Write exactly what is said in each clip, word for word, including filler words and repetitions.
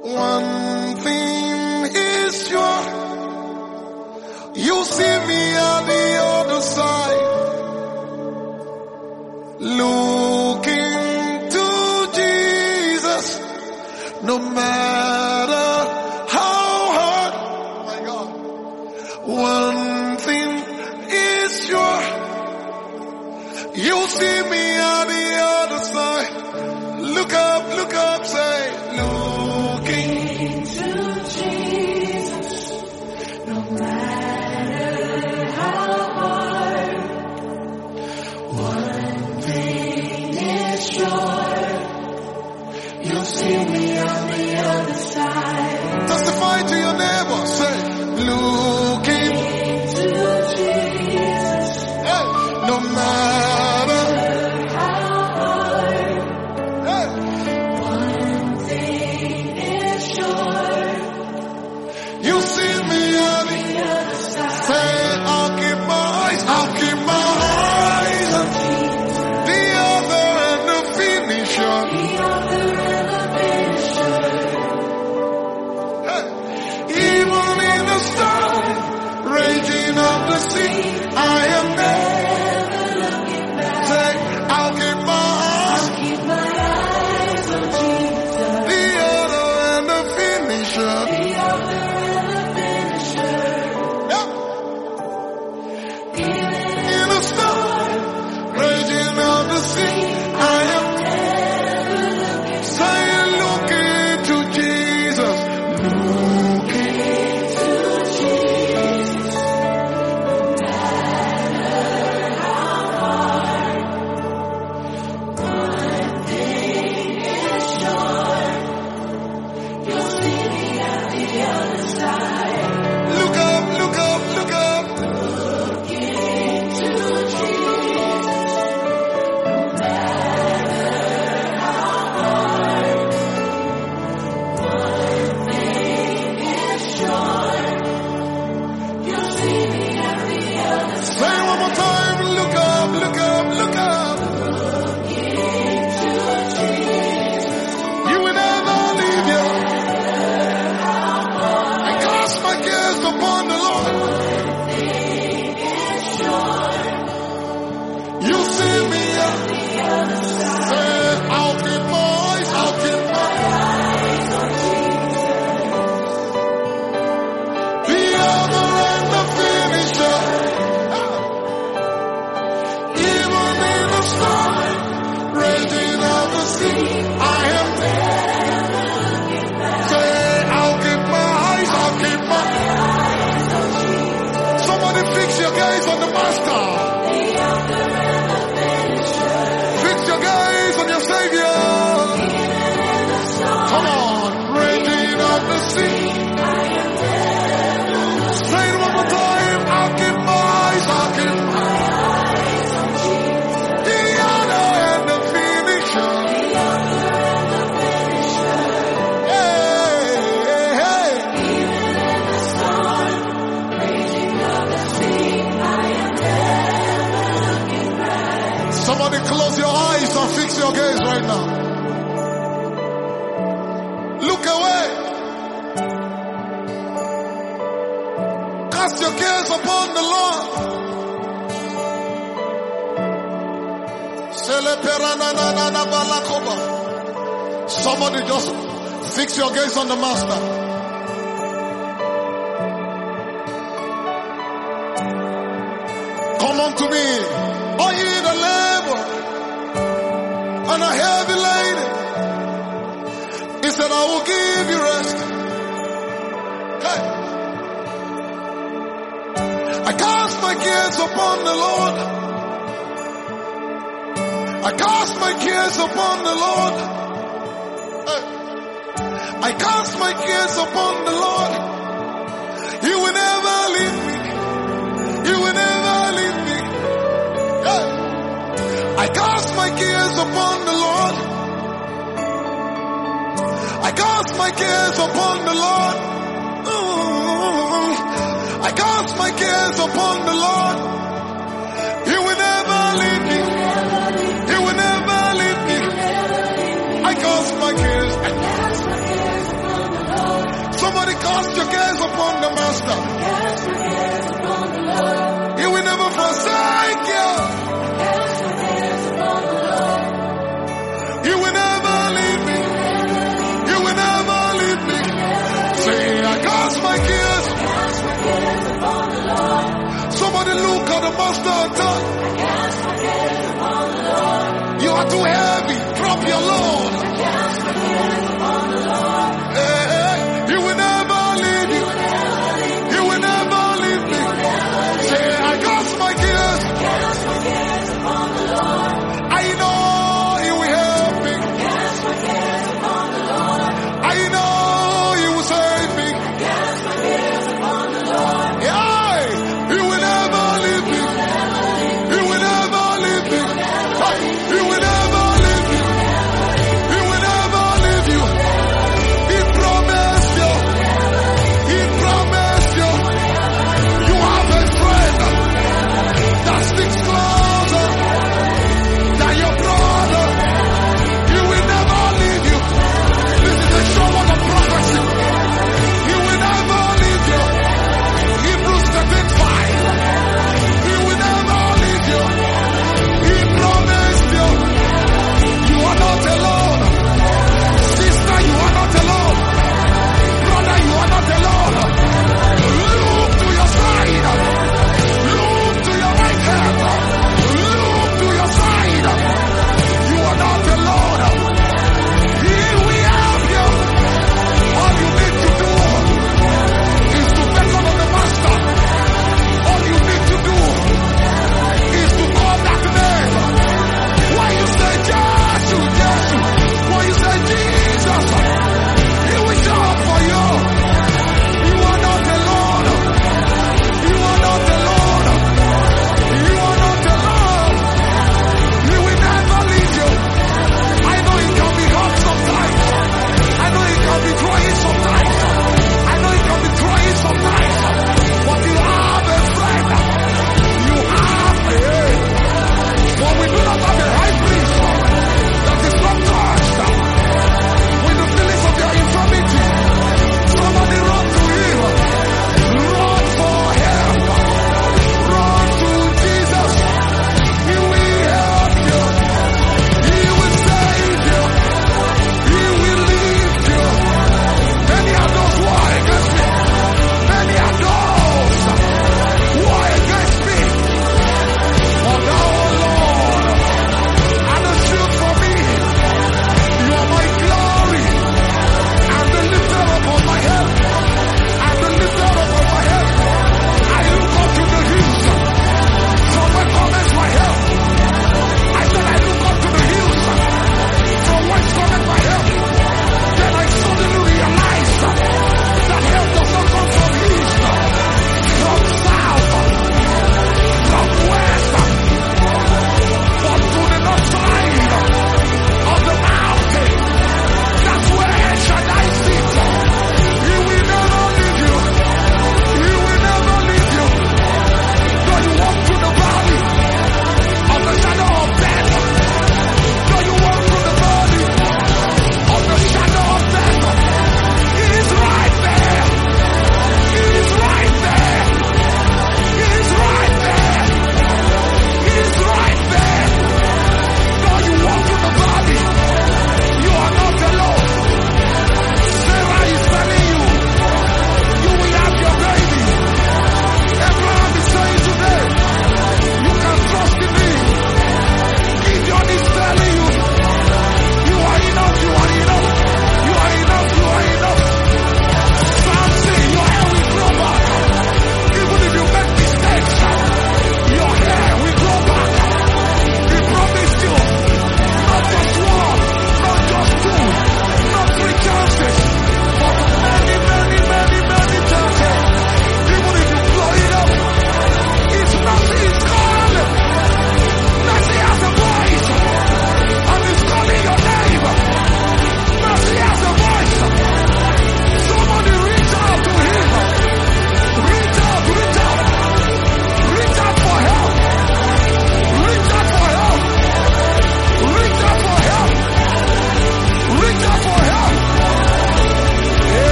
One thing is sure, you see me on the other side, looking to Jesus, no matter how hard. My God. One thing is sure, you see me on the other side. Look up, look up, say, looking to Jesus, no matter how hard. One thing is sure, you'll see me on the other side. Testify to your neighbor, say, looking to Jesus, hey, no matter how hard. hey, One thing is sure, you see me on the the other side. say, I'll keep my eyes, I'll keep my eyes on the other and the finisher. The author and the finisher. Hey. Even in the storm, raging of the sea, I am there. Say, I'll keep my eyes, Keep my eyes on Jesus, the other and the finisher. the author and the finisher. Yeah. Even In the storm, raging of the sea, I am saying, looking to Jesus, looking. to Jesus, one thing is sure, you'll see me on the other side. Look up, look up, look up. Looking to Jesus, no matter how hard. One thing is sure, you'll see me on the other side. Say it one more time, look up, look up, look up. Looking to Jesus, You will never leave you. I cast my cares upon the Lord. is sure, You see me, uh, the other side. say, I'll keep my eyes, I'll keep my Eyes on Jesus, the other and the finisher. Even in the storm, raging of the sea, I am there. Say, I'll keep my eyes, I'll keep my eyes on Jesus, Somebody fix your gaze on the master. the author and the finisher. Fix your gaze on your savior. Even in the storm, Come on, raging of the sea. I am there. Say it one more time. I'll keep my eyes, I'll keep my Eyes on Jesus, the other and the finisher. the author and the finisher. Hey, hey, Even in the storm, raging of the sea, I am never looking back. somebody close your eyes and fix your gaze right now. Look away. Cast your cares upon the Lord. Somebody just fix your gaze on the master. Come unto me, all ye that labor and are heavy laden. He said, I will give you rest. Hey. I cast my cares upon the Lord. I cast my cares upon the Lord. Hey. I cast my cares upon the Lord. He will never leave me. He will never leave me. Hey. I cast my cares upon the Lord. I cast my cares upon the Lord. Ooh. I cast my cares upon the Lord. He will never leave me. He will never leave me. I cast my cares. Cast my cares upon the the master attack. Cast my cares upon the Lord. You are too heavy. Drop your load. Cast my cares upon the Lord. Hey, hey, he will never leave you. He will never leave me. Say, I cast my cares. Cast my cares upon the Lord. I know he will help me. Cast my cares upon the Lord. I know he will save me. Cast my cares upon the Lord. Yeah, he will never leave me. He will never leave me. He will never leave me.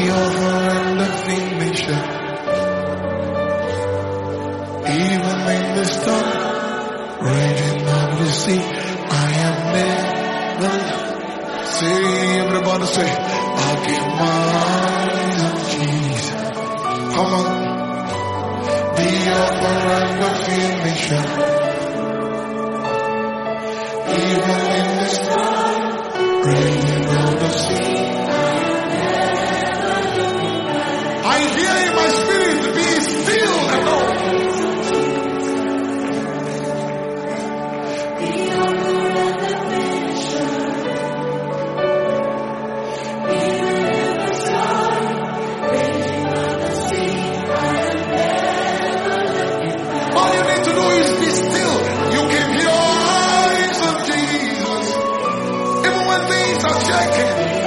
author and the finisher. Even in the storm, raging of the sea, I am never. Say, everybody say, I give my eyes on Jesus. Come on. The author and the finisher. Even in the storm, raging of the sea. I hear in my spirit, be still and know. All you need to do is be still. You keep your eyes on Jesus. Even when things are shaking.